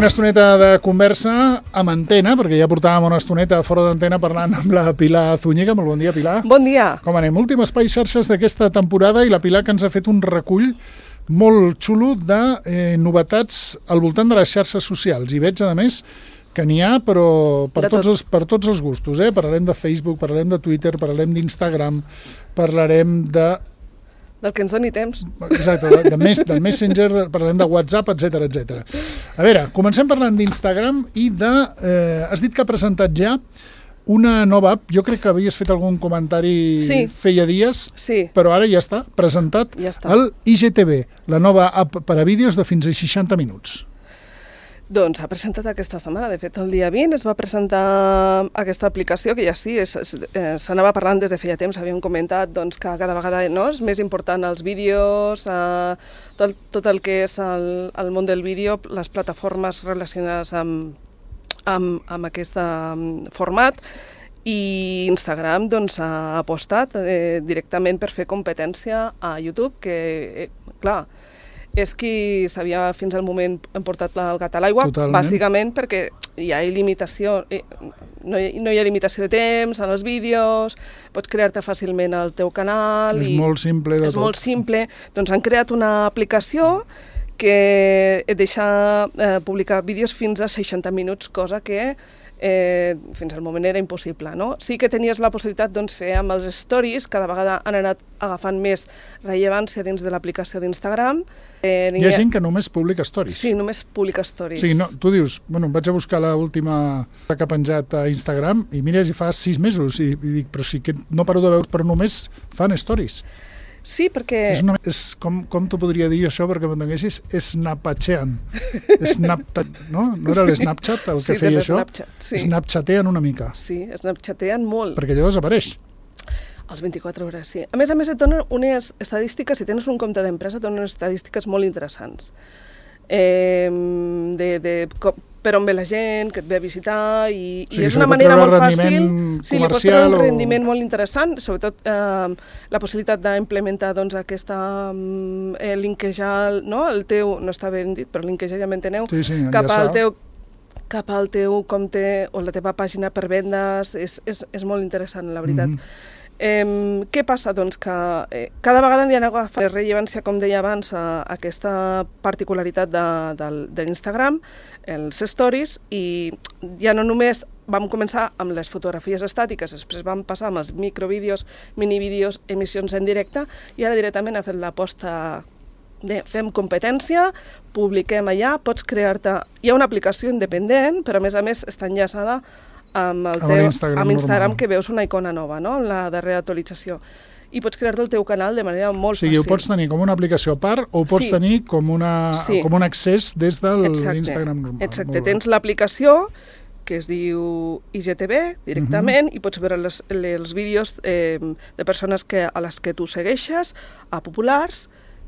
Una estoneta de conversa amb antena, perquè ja portàvem una estoneta fora d'antena parlant amb la Pilar Zúñiga. Molt bon dia, Pilar. Bon dia. Com anem? Últim espai xarxes d'aquesta temporada i la Pilar que ens ha fet un recull molt xulo de novetats al voltant de les xarxes socials. I veig, a més, que n'hi ha, però per tots els gustos. Parlarem de Facebook, parlarem de Twitter, parlarem d'Instagram, parlarem del que ens doni temps. Exacte, del Messenger, parlarem de WhatsApp, etc. A veure, comencem parlant d'Instagram i de... has dit que ha presentat ja una nova app. Jo crec que havies fet algun comentari feia dies, però ara ja està presentat el IGTV, la nova app per a vídeos de fins a 60 minuts. Doncs s'ha presentat aquesta setmana, de fet el dia 20 es va presentar aquesta aplicació que ja s'anava parlant des de feia temps, havíem comentat que cada vegada és més important els vídeos, tot el que és el món del vídeo, les plataformes relacionades amb aquest format, i Instagram ha apostat directament per fer competència a YouTube, que clar, és qui s'havia fins al moment portat el gat a l'aigua, bàsicament perquè hi ha limitació, no hi ha limitació de temps en els vídeos, pots crear-te fàcilment el teu canal. És molt simple de tot. És molt simple. Doncs han creat una aplicació que et deixa publicar vídeos fins a 60 minuts, cosa que fins al moment era impossible, no? Sí que tenies la possibilitat de fer amb els stories, cada vegada han anat agafant més rellevància dins de l'aplicació d'Instagram. Hi ha gent que només publica stories. Sí, només publica stories. Sí, tu dius, em vaig a buscar l'última que ha penjat a Instagram i mires i fa 6 mesos i dic, però sí que no paro de veure, però només fan stories. Sí, perquè... Com t'ho podria dir això perquè m'entenguessis? Snapchattean. No era l'Snapchat el que feia això? Snapchattean una mica. Sí, snapchattean molt. Perquè allò desapareix. Als 24 hores, sí. A més, et donen unes estadístiques, si tens un compte d'empresa, et donen unes estadístiques molt interessants. Per on ve la gent, que et ve a visitar, i és una manera molt fàcil. Sí, li pots treure un rendiment molt interessant, sobretot la possibilitat d'implementar aquesta linkejar, el teu, no està ben dit, però linkejar ja m'enteneu, cap al teu compte o la teva pàgina per vendes, és molt interessant, la veritat. Què passa? Doncs que cada vegada hi ha agafat rellevància, com deia abans, a aquesta particularitat d'Instagram, els stories, i ja no només vam començar amb les fotografies estàtiques, després vam passar amb els microvídeos, minivídeos, emissions en directe, i ara directament ha fet l'aposta de fem competència, publiquem allà, pots crear-te... Hi ha una aplicació independent, però a més està enllaçada amb Instagram, que veus una icona nova, no?, en la darrera actualització. I pots crear-te el teu canal de manera molt fàcil. O sigui, ho pots tenir com una aplicació a part o ho pots tenir com un accés des de l'Instagram normal. Exacte, tens l'aplicació que es diu IGTV directament i pots veure els vídeos de persones a les que tu segueixes, a populars,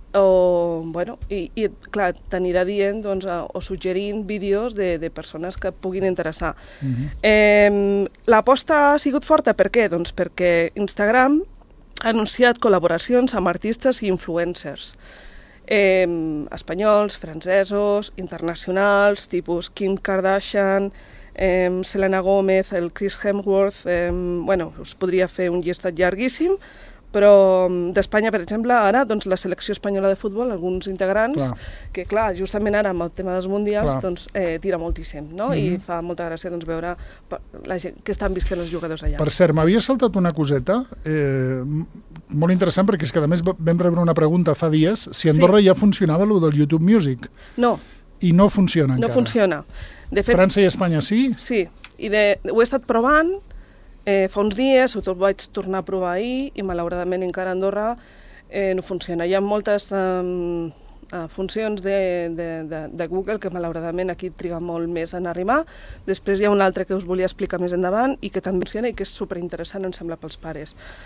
i clar, t'anirà dient o suggerint vídeos de persones que et puguin interessar. L'aposta ha sigut forta, per què? Doncs perquè Instagram ha anunciat col·laboracions amb artistes i influencers espanyols, francesos, internacionals, tipus Kim Kardashian, Selena Gomez, el Chris Hemsworth, us podria fer un llistat llarguíssim, però d'Espanya, per exemple, ara la selecció espanyola de futbol, alguns integrants, que clar, justament ara amb el tema dels mundials, tira moltíssim, no? I fa molta gràcia veure la gent que estan visquent els jugadors allà. Per cert, m'havia saltat una coseta molt interessant, perquè és que a més vam rebre una pregunta fa dies si a Andorra ja funcionava el del YouTube Music. No. I no funciona encara. No funciona. França i Espanya sí? Sí, i ho he estat provant fa uns dies, sobretot vaig tornar a provar ahir i malauradament encara a Andorra no funciona. Hi ha moltes funcions de Google que malauradament aquí triga molt més en arribar. Després hi ha una altra que us volia explicar més endavant i que també funciona i que és superinteressant, em sembla, pels pares.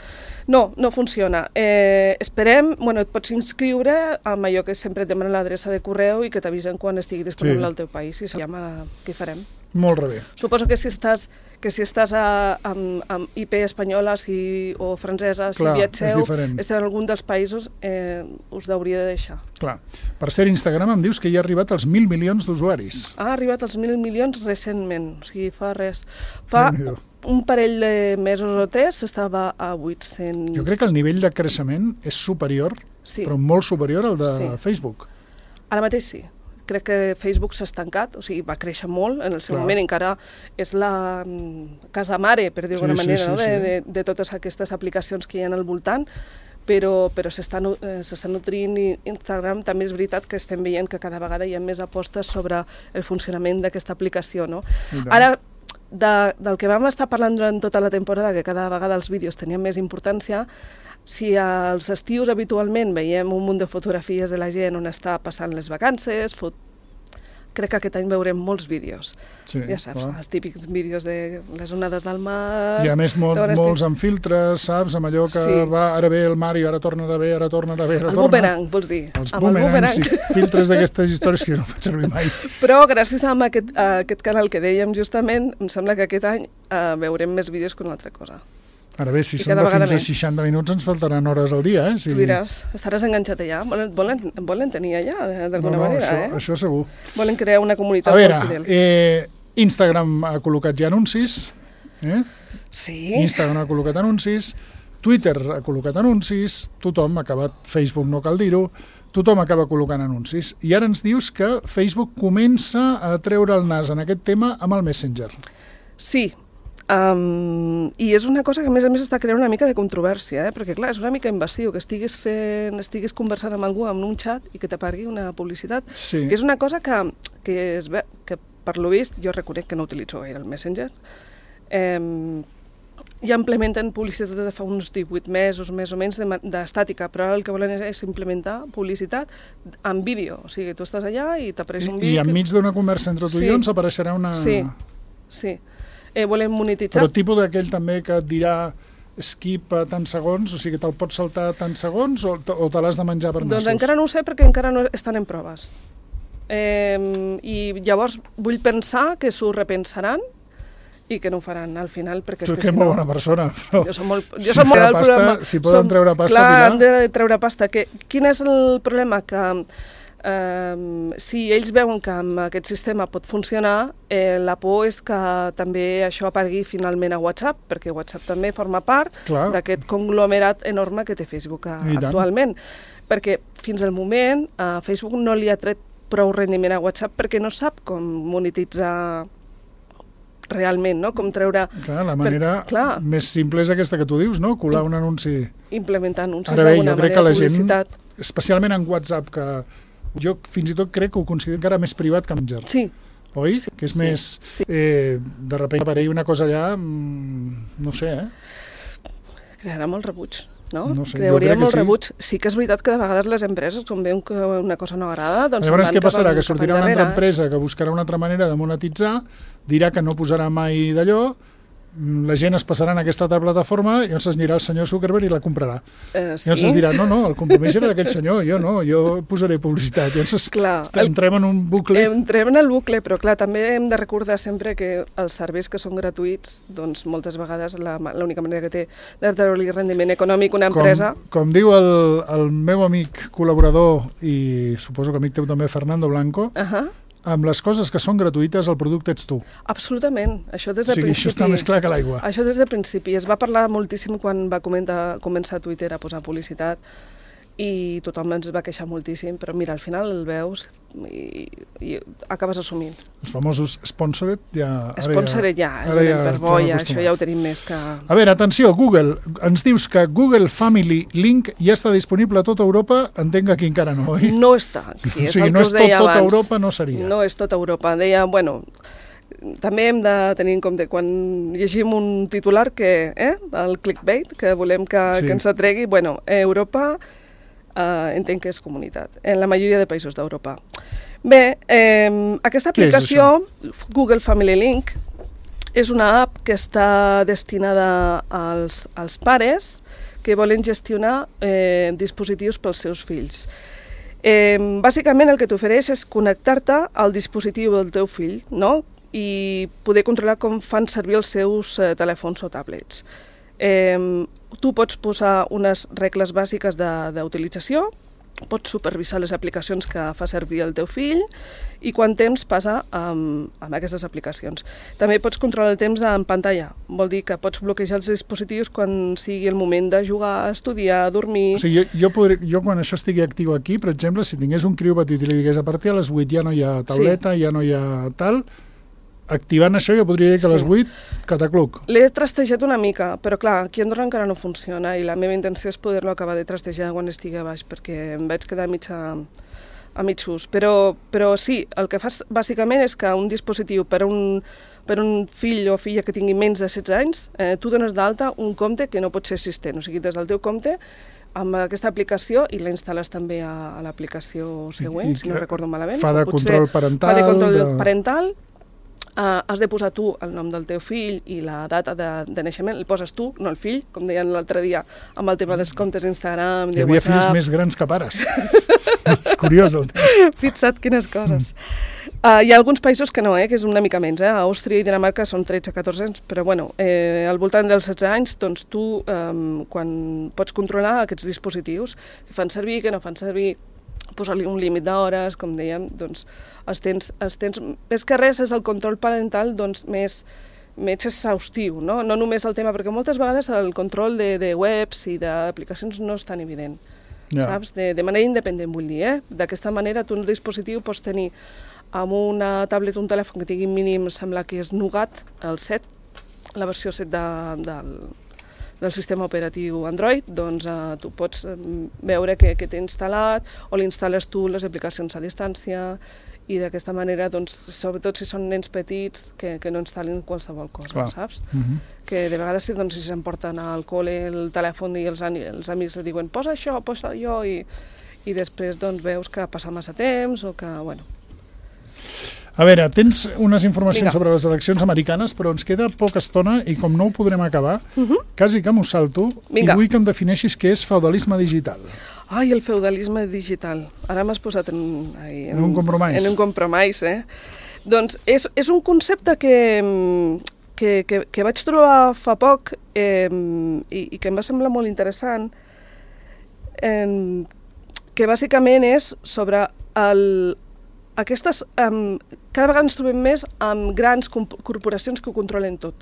No, no funciona. Esperem, et pots inscriure amb allò que sempre et demanen l'adreça de correu i que t'avisen quan estigui disponible al teu país i sabem què farem. Molt bé. Suposo que si estàs amb IP espanyola o francesa, si viatgeu, esteu en algun dels països, us hauria de deixar. Clar. Per ser Instagram em dius que ja ha arribat als 1.000 milions d'usuaris. Ha arribat als 1.000 milions recentment, o sigui, fa res. Fa un parell de mesos o 3 estava a 800... Jo crec que el nivell de creixement és superior, però molt superior al de Facebook. Ara mateix sí. Crec que Facebook s'ha estancat, o sigui, va créixer molt en el seu moment, encara és la casa mare, per dir-ho d'alguna manera, de totes aquestes aplicacions que hi ha al voltant, però s'està nutrint i Instagram també és veritat que estem veient que cada vegada hi ha més apostes sobre el funcionament d'aquesta aplicació, no? Ara, del que vam estar parlant durant tota la temporada, que cada vegada els vídeos tenien més importància, si als estius habitualment veiem un munt de fotografies de la gent on està passant les vacances, crec que aquest any veurem molts vídeos. Ja saps, els típics vídeos de les onades del mar... I a més molts amb filtres, saps? Amb allò que ara ve el mar i ara tornarà bé, ara tornarà bé, ara torna... El boomerang, vols dir? Els boomerangs i filtres d'aquestes històries que jo no faig servir mai. Però gràcies a aquest canal que dèiem justament, em sembla que aquest any veurem més vídeos que una altra cosa. Ara bé, si són de fins a 60 minuts ens faltaran hores al dia, Tu diràs, estaràs enganxat allà, volen tenir allà, d'alguna manera, això segur. Volen crear una comunitat molt fidel. A veure, Instagram ha col·locat ja anuncis, Sí. Instagram ha col·locat anuncis, Twitter ha col·locat anuncis, tothom ha acabat, Facebook no cal dir-ho, tothom acaba col·locant anuncis. I ara ens dius que Facebook comença a treure el nas en aquest tema amb el Messenger. Sí. I és una cosa que a més està creant una mica de controvèrsia, perquè clar, és una mica invasiu que estiguis conversant amb algú en un xat i que t'apargui una publicitat, que és una cosa que per lo vist, jo reconec que no utilitzo gaire el Messenger, ja implementen publicitat de fa uns 18 mesos, més o menys, d'estàtica, però el que volen és implementar publicitat en vídeo, o sigui, tu estàs allà i t'apareix un vídeo... I enmig d'una conversa entre tu i jo ens apareixerà una... Sí. Volem monetitzar. Però tipus d'aquell també que et dirà skip a tants segons, o sigui, te'l pots saltar a tants segons o te l'has de menjar per nassos? Doncs encara no ho sé perquè encara no estan en proves. I llavors vull pensar que s'ho repensaran i que no ho faran al final. Tu que ets molt bona persona, però jo som molt si poden treure pasta... Clar, han de treure pasta. Quin és el problema? Que si ells veuen que amb aquest sistema pot funcionar, la por és que també això aparegui finalment a WhatsApp, perquè WhatsApp també forma part d'aquest conglomerat enorme que té Facebook actualment. Perquè fins al moment Facebook no li ha tret prou rendiment a WhatsApp perquè no sap com monetitzar realment, no? Com treure... Clar, la manera més simple és aquesta que tu dius, no? Colar un anunci... Implementar anuncis d'alguna manera, publicitat. Especialment en WhatsApp, que jo fins i tot crec que ho considero encara més privat que Messenger. Sí. Oi? Que és més... de sobte apareix una cosa allà... no sé, Crearà molt rebuig, no? No sé, Creuria molt rebuig. Sí que és veritat que de vegades les empreses, quan veuen que una cosa no agrada, doncs llavors què passarà? Que sortirà una altra empresa que buscarà una altra manera de monetitzar, dirà que no posarà mai d'allò, la gent es passarà en aquesta altra plataforma i llavors es anirà el senyor Zuckerberg i la comprarà. Llavors es dirà, no, el compromís era d'aquell senyor, jo posaré publicitat. Llavors entrem en un bucle. Entrem en el bucle, però clar, també hem de recordar sempre que els serveis que són gratuïts, doncs moltes vegades l'única manera que té de treure-li rendiment econòmic una empresa... Com diu el meu amic col·laborador i suposo que amic teu també, Fernando Blanco, amb les coses que són gratuïtes, el producte ets tu. Absolutament. Això des de principi... Això està més clar que l'aigua. Això des de principi. Es va parlar moltíssim quan va començar Twitter a posar publicitat i tothom ens va queixar moltíssim, però mira, al final el veus i acabes assumint. Els famosos sponsored ja... Sponsored ja per boia, això ja ho tenim més que... A veure, atenció, Google, ens dius que Google Family Link ja està disponible a tota Europa, entenc que aquí encara no, oi? No està aquí, és el que us deia abans. Tota Europa no seria. No és tota Europa, deia, també hem de tenir en compte quan llegim un titular que, el clickbait, que volem que ens atregui, Europa... entenc que és comunitat, en la majoria de països d'Europa. Bé, aquesta aplicació, Google Family Link, és una app que està destinada als pares que volen gestionar dispositius pels seus fills. Bàsicament el que t'ofereix és connectar-te al dispositiu del teu fill, no? I poder controlar com fan servir els seus telèfons o tablets. Tu pots posar unes regles bàsiques d'utilització, pots supervisar les aplicacions que fa servir el teu fill i quant temps passa amb aquestes aplicacions. També pots controlar el temps en pantalla, vol dir que pots bloquejar els dispositius quan sigui el moment de jugar, estudiar, dormir... O sigui, jo quan això estigui actiu aquí, per exemple, si tingués un criu petit i li digués a partir de les 8 ja no hi ha tauleta, ja no hi ha tal... Activant això jo podria dir que a les 8 catacluc. L'he trastejat una mica, però clar, aquí a Andorra encara no funciona i la meva intenció és poder-lo acabar de trastejar quan estigui a baix, perquè em vaig quedar a mig ús. Però sí, el que fas bàsicament és que un dispositiu per un fill o filla que tingui menys de 16 anys, tu dones d'alta un compte que no pot ser assistent, o sigui, des del teu compte amb aquesta aplicació i la instal·les també a l'aplicació següent, si no recordo malament. Fa de control parental. Fa de control parental. Has de posar tu el nom del teu fill i la data de naixement, el poses tu, no el fill, com deien l'altre dia amb el tema dels comptes Instagram, de WhatsApp. Hi havia fills més grans que pares. És curiós. Fixa't quines coses. Hi ha alguns països que no, que és una mica menys. Àustria i Dinamarca són 13-14 anys, però bueno, al voltant dels 16 anys, doncs tu, quan pots controlar aquests dispositius, que fan servir, que no fan servir, posar-li un límit d'hores, com dèiem, doncs els tens, més que res és el control parental doncs, més exhaustiu, no? No només el tema, perquè moltes vegades el control de webs i d'aplicacions no és tan evident, saps? De manera independent, vull dir, D'aquesta manera tu un dispositiu pots tenir amb una tablet o un telèfon que tingui mínim, sembla que és Nougat, el 7, la versió 7 del sistema operatiu Android, doncs tu pots veure què té instal·lat o l'instal·les tu les aplicacions a distància i d'aquesta manera, doncs, sobretot si són nens petits, que no instal·lin qualsevol cosa, saps? Que de vegades si s'emporten al col·le el telèfon i els amics li diuen posa això, posa allò i després doncs veus que passa massa temps o que, bueno... A veure, tens unes informacions sobre les eleccions americanes, però ens queda poca estona i com no ho podrem acabar, quasi que m'ho salto i vull que em defineixis què és feudalisme digital. Ai, el feudalisme digital. Ara m'has posat en un compromís. En un compromís, Doncs és un concepte que vaig trobar fa poc i que em va semblar molt interessant, que bàsicament és sobre cada vegada ens trobem més amb grans corporacions que ho controlen tot.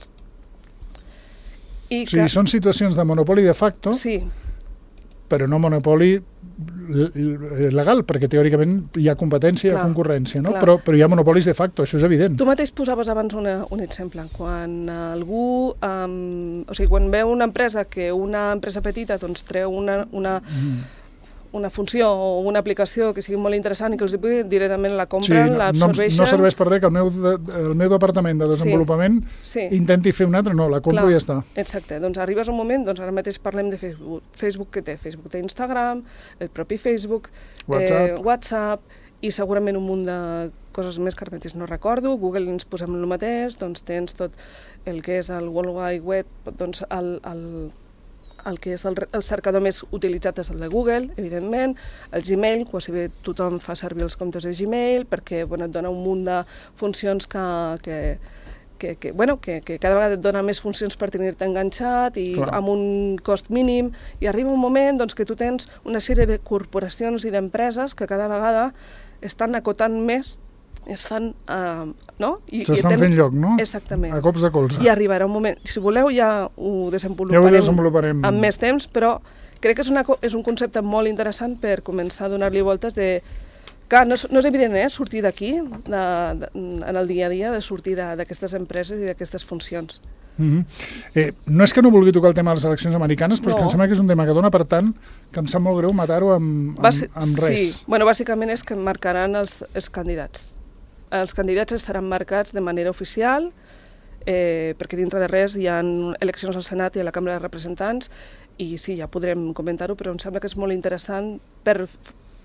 Són situacions de monopoli de facto, però no monopoli legal, perquè teòricament hi ha competència, hi ha concurrència, no? Però hi ha monopolis de facto, això és evident. Tu mateix posaves abans un exemple. Quan algú, quan veu una empresa que una empresa petita doncs treu una funció o una aplicació que sigui molt interessant i que els pugui directament la compren, l'absorbeixen... No serveix per res que el meu departament de desenvolupament intenti fer un altre, no, la compro i ja està. Exacte, doncs arribes a un moment, doncs ara mateix parlem de Facebook. Facebook què té? Facebook té Instagram, el propi Facebook, WhatsApp i segurament un munt de coses més que ara mateix no recordo. Google ens posem el mateix, doncs tens tot el que és el World Wide Web, doncs el que és el cercador més utilitzat és el de Google, evidentment, el Gmail, quasi bé tothom fa servir els comptes de Gmail perquè et dona un munt de funcions que cada vegada et dona més funcions per tenir-te enganxat i amb un cost mínim, i arriba un moment doncs, que tu tens una sèrie de corporacions i d'empreses que cada vegada estan acotant més, es fan, no? S'estan fent lloc, no? Exactament. A cops de colze. I arribarà un moment, si voleu ja ho desenvoluparem amb més temps, però crec que és un concepte molt interessant per començar a donar-li voltes de... Clar, no és evident, sortir d'aquí, en el dia a dia, de sortir d'aquestes empreses i d'aquestes funcions. No és que no vulgui tocar el tema de les eleccions americanes, però és que em sembla que és un tema que dona per tant que em sap molt greu matar-ho amb res. Sí, bàsicament és que marcaran els candidats. Els candidats estaran marcats de manera oficial, perquè dintre de res hi ha eleccions al Senat i a la Cambra de Representants, i sí, ja podrem comentar-ho, però em sembla que és molt interessant per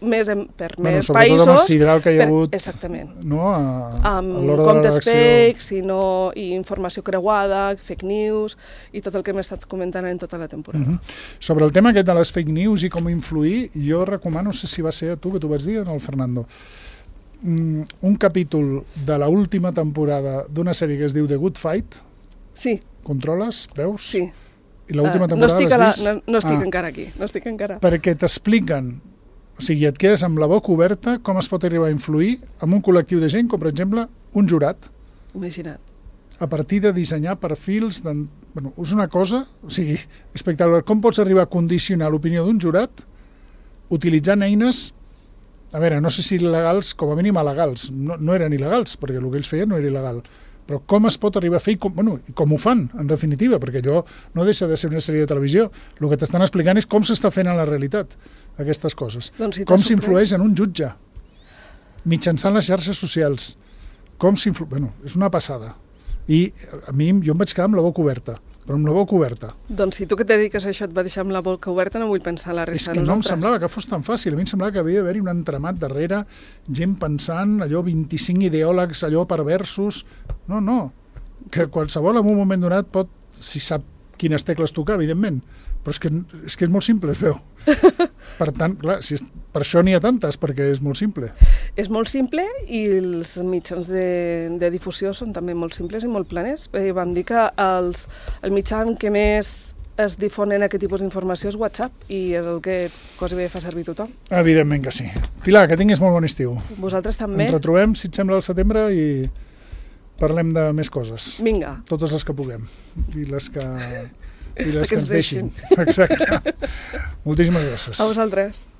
per més sobretot països. Sobretot amb el sidral que hi ha hagut exactament. No? A l'hora de la comptes redacció. fakes i informació creuada, fake news i tot el que hem estat comentant en tota la temporada. Sobre el tema aquest de les fake news i com influir, jo recomano, no sé si va ser a tu que t'ho vaig dir o no, el Fernando, un capítol de l'última temporada d'una sèrie que es diu The Good Fight. Sí. Controles? Veus? Sí. I l'última temporada l'has vist? No estic encara aquí, no estic encara. Perquè t'expliquen, o sigui, et quedes amb la boca oberta com es pot arribar a influir en un col·lectiu de gent, com per exemple un jurat. Imagina't. A partir de dissenyar perfils, bueno, és una cosa, o sigui, espectacular. Com pots arribar a condicionar l'opinió d'un jurat utilitzant eines, a veure, no sé si il·legals, com a mínim il·legals, no eren il·legals, perquè el que ells feien no era il·legal, però com es pot arribar a fer i com ho fan, en definitiva, perquè allò no deixa de ser una sèrie de televisió. El que t'estan explicant és com s'està fent en la realitat, aquestes coses. Doncs si com s'influeix en un jutge, mitjançant les xarxes socials. És una passada. I a mi, jo em vaig quedar amb la boca oberta, però amb la boca oberta. Doncs si tu que et dediques a això et va deixar amb la boca oberta, no vull pensar la resta de nosaltres. És que no em semblava que fos tan fàcil. A mi em semblava que havia d'haver-hi un entramat darrere, gent pensant, allò 25 ideòlegs, allò perversos. No. Que qualsevol en un moment donat pot, si sap quines tecles tocar, evidentment, però és que és molt simple, es veu. Per tant, clar, per això n'hi ha tantes, perquè és molt simple. És molt simple i els mitjans de difusió són també molt simples i molt planers. Vam dir que el mitjan que més es difonen aquest tipus d'informació és WhatsApp i és el que quasi bé fa servir tothom. Evidentment que sí. Pilar, que tinguis molt bon estiu. Vosaltres també. Ens retrobem, si et sembla, al setembre i parlem de més coses. Vinga. Totes les que puguem i les que ens deixin. Exacte. Moltíssimes gràcies. A vosaltres.